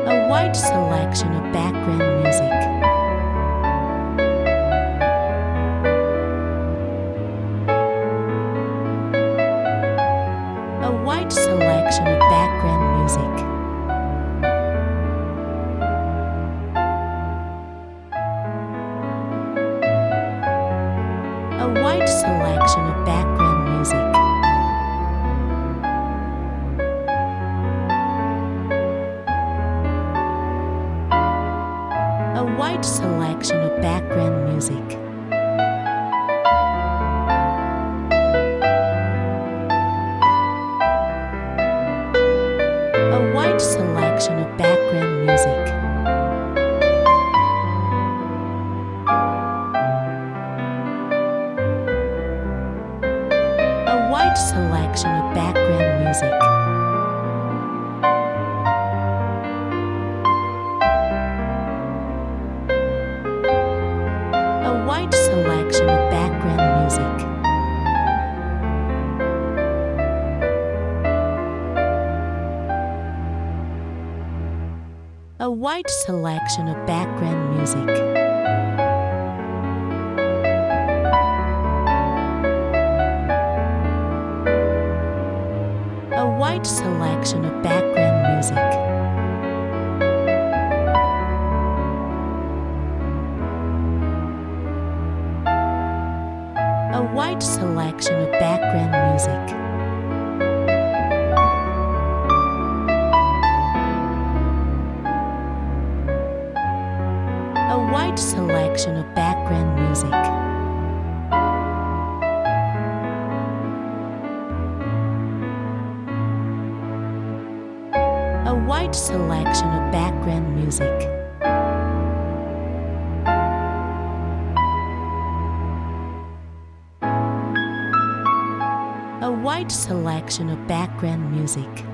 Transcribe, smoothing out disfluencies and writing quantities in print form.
A wide selection of background music. A wide selection of background music. A wide selection of background music. A wide selection of background music. A wide selection of background music. A wide selection of background music. A wide selection of background music. A wide selection of background music. A wide selection of background music. A wide selection of background music. A wide selection of background music. A wide selection of background music. A wide selection of background music.